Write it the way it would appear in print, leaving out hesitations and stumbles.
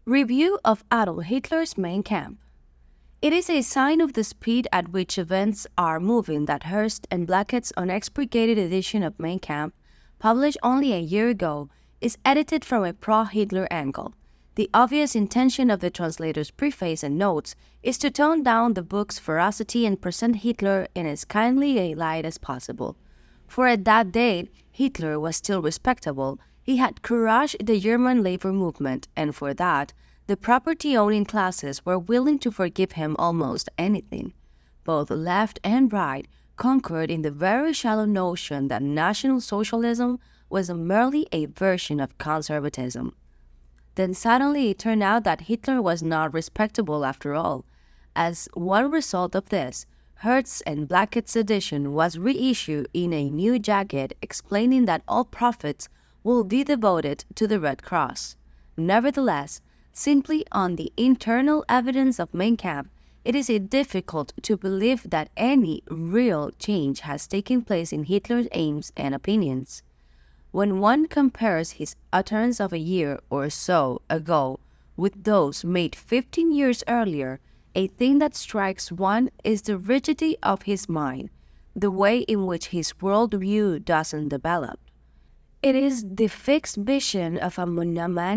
Review of Adolf Hitler's Mein Kampf. It is a sign of the speed at which events are moving that Hearst and Blackett's unexpurgated edition of Mein Kampf, published only a year ago, is edited from a pro-Hitler angle. The obvious intention of the translator's preface and notes is to tone down the book's ferocity and present Hitler in as kindly a light as possible. For at that date, Hitler was still respectable. He had crushed the German labor movement, and for that, the property-owning classes were willing to forgive him almost anything. Both left and right concurred in the very shallow notion that National Socialism was merely a version of conservatism. Then suddenly it turned out that Hitler was not respectable after all. As one result of this, Hearst and Blackett's edition was reissued in a new jacket explaining that all profits will be devoted to the Red Cross. Nevertheless, simply on the internal evidence of Mein Kampf, it is difficult to believe that any real change has taken place in Hitler's aims and opinions. When one compares his utterance of a year or so ago with those made 15 years earlier, a thing that strikes one is the rigidity of his mind, the way in which his worldview doesn't develop. It is the fixed vision of a monomaniac